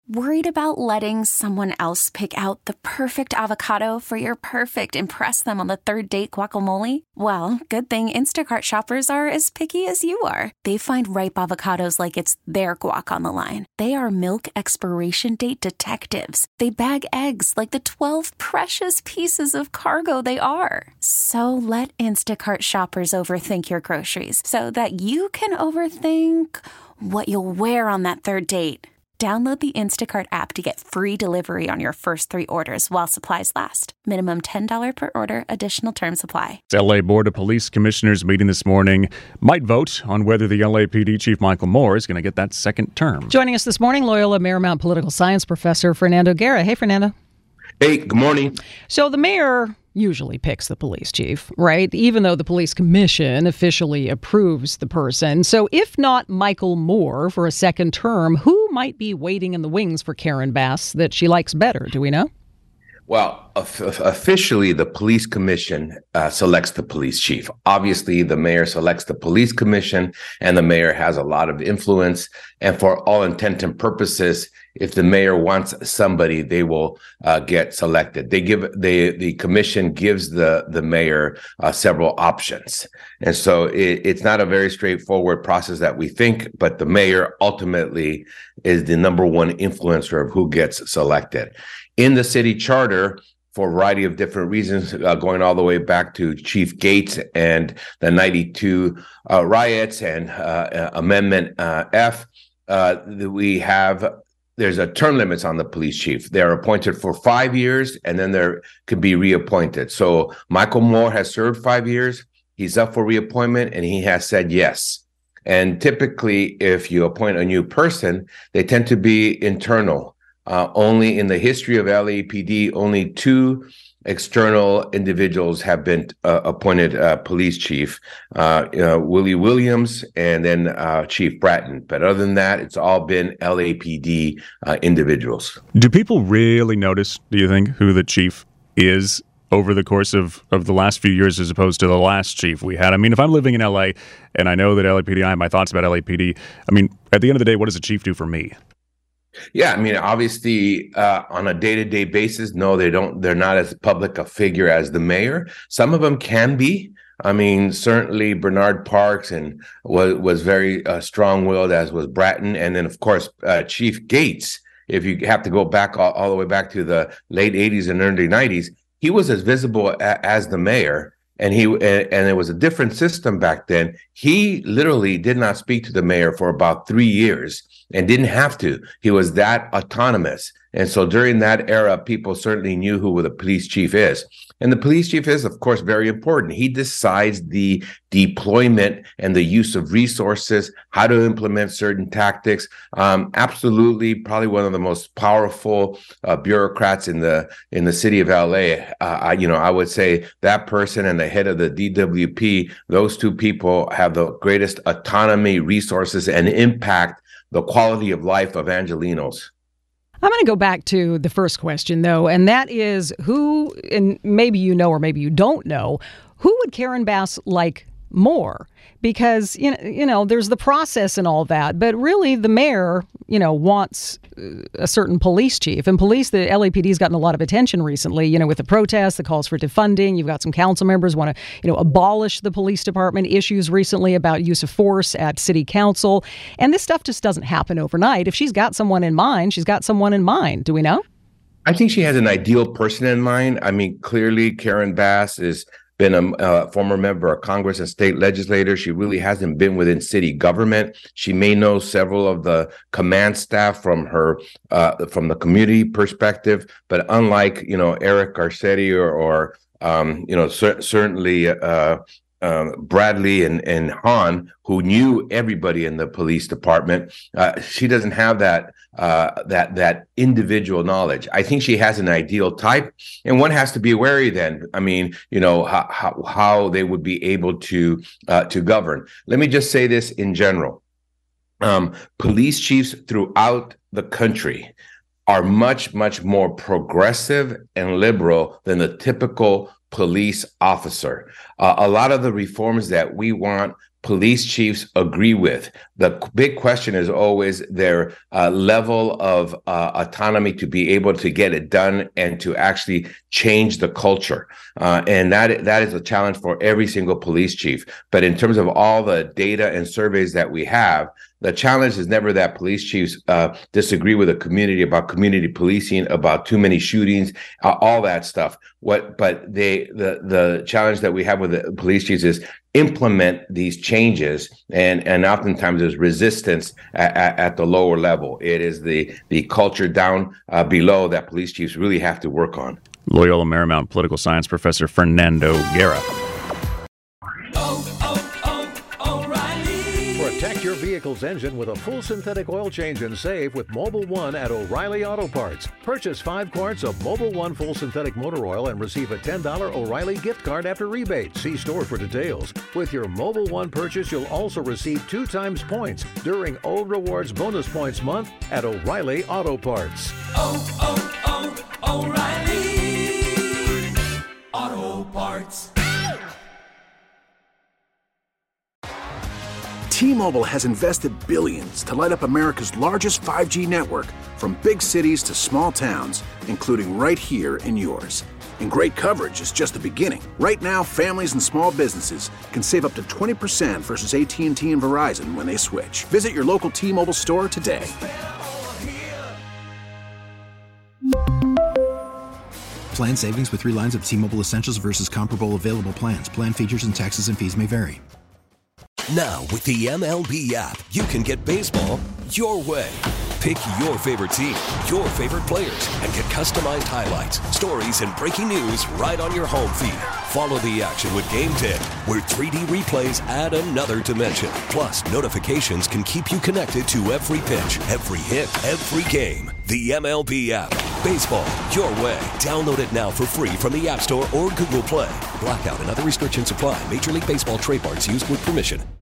Worried about letting someone else pick out the perfect avocado for your perfect impress them on the third date guacamole? Well, good thing Instacart shoppers are as picky as you are. They find ripe avocados like it's their guac on the line. They are milk expiration date detectives. They bag eggs like the 12 precious pieces of cargo they are. So let Instacart shoppers overthink your groceries so that you can overthink what you'll wear on that third date. Download the Instacart app to get free delivery on your first 3 orders while supplies last. Minimum $10 per order. Additional terms apply. The LA Board of Police Commissioners meeting this morning might vote on whether the LAPD Chief Michael Moore is going to get that second term. Joining us this morning, Loyola Marymount political science professor Fernando Guerra. Hey, Fernando. Hey, good morning. So the mayor usually picks the police chief, right? Even though the police commission officially approves the person. So if not Michael Moore for a second term, who might be waiting in the wings for Karen Bass that she likes better? Do we know? Well, officially, the police commission selects the police chief. Obviously, the mayor selects the police commission, and the mayor has a lot of influence. And for all intent and purposes, if the mayor wants somebody, they will get selected. The commission gives the mayor several options. And so it's not a very straightforward process that we think, but the mayor ultimately is the number one influencer of who gets selected. In the city charter, for a variety of different reasons, going all the way back to Chief Gates and the 92 riots and Amendment F, there's a term limits on the police chief. They're appointed for 5 years, and then there could be reappointed. So Michael Moore has served 5 years. He's up for reappointment, and he has said yes. And typically, if you appoint a new person, they tend to be internal. Only in the history of LAPD, only 2 external individuals have been appointed police chief, Willie Williams and then Chief Bratton. But other than that, it's all been LAPD individuals. Do people really notice, do you think, who the chief is over the course of the last few years as opposed to the last chief we had? I mean, if I'm living in LA and I know that LAPD, I have my thoughts about LAPD, I mean, at the end of the day, what does a chief do for me? Yeah, I mean, obviously, on a day-to-day basis, no, they don't. They're not as public a figure as the mayor. Some of them can be. I mean, certainly Bernard Parks and was very strong-willed, as was Bratton, and then of course Chief Gates. If you have to go back all the way back to the late '80s and early '90s, he was as visible as the mayor. And it was a different system back then. He literally did not speak to the mayor for about 3 years and didn't have to. He was that autonomous. And so during that era, people certainly knew who the police chief is. And the police chief is, of course, very important. He decides the deployment and the use of resources, how to implement certain tactics. Absolutely, probably one of the most powerful bureaucrats in the city of LA. I would say that person and the head of the DWP, those 2 people have the greatest autonomy, resources, and impact the quality of life of Angelenos. I'm going to go back to the first question, though, and that is who, and maybe you know or maybe you don't know, who would Karen Bass like more? Because, you know, there's the process and all that, but really the mayor, wants a certain police chief. And police, the LAPD has gotten a lot of attention recently, with the protests, the calls for defunding. You've got some council members want to, abolish the police department, issues recently about use of force at city council. And this stuff just doesn't happen overnight. If she's got someone in mind, she's got someone in mind. Do we know? I think she has an ideal person in mind. I mean, clearly Karen Bass has been a former member of Congress and state legislator. She really hasn't been within city government. She may know several of the command staff from the community perspective, but unlike, Eric Garcetti or certainly Bradley and Han, who knew everybody in the police department, she doesn't have that individual knowledge. I think she has an ideal type, and one has to be wary then. I mean, how they would be able to govern. Let me just say this in general. Police chiefs throughout the country are much, much more progressive and liberal than the typical police officer. A lot of the reforms that we want police chiefs agree with. The big question is always their level of autonomy to be able to get it done and to actually change the culture. And that is a challenge for every single police chief. But in terms of all the data and surveys that we have, the challenge is never that police chiefs disagree with the community about community policing, about too many shootings, all that stuff. But the challenge that we have with the police chiefs is implement these changes, and oftentimes there's resistance at the lower level. It is the culture down below that police chiefs really have to work on. Loyola Marymount political science professor Fernando Guerra. Protect your vehicle's engine with a full synthetic oil change and save with Mobil 1 at O'Reilly Auto Parts. Purchase 5 quarts of Mobil 1 full synthetic motor oil and receive a $10 O'Reilly gift card after rebate. See store for details. With your Mobil 1 purchase, you'll also receive 2 times points during O Rewards Bonus Points Month at O'Reilly Auto Parts. O'Reilly Auto Parts. T-Mobile has invested billions to light up America's largest 5G network, from big cities to small towns, including right here in yours. And great coverage is just the beginning. Right now, families and small businesses can save up to 20% versus AT&T and Verizon when they switch. Visit your local T-Mobile store today. Plan savings with 3 lines of T-Mobile Essentials versus comparable available plans. Plan features and taxes and fees may vary. Now, with the MLB app, you can get baseball your way. Pick your favorite team, your favorite players, and get customized highlights, stories, and breaking news right on your home feed. Follow the action with Game 10, where 3D replays add another dimension. Plus, notifications can keep you connected to every pitch, every hit, every game. The MLB app. Baseball your way. Download it now for free from the App Store or Google Play. Blackout and other restrictions apply. Major League Baseball trademarks used with permission.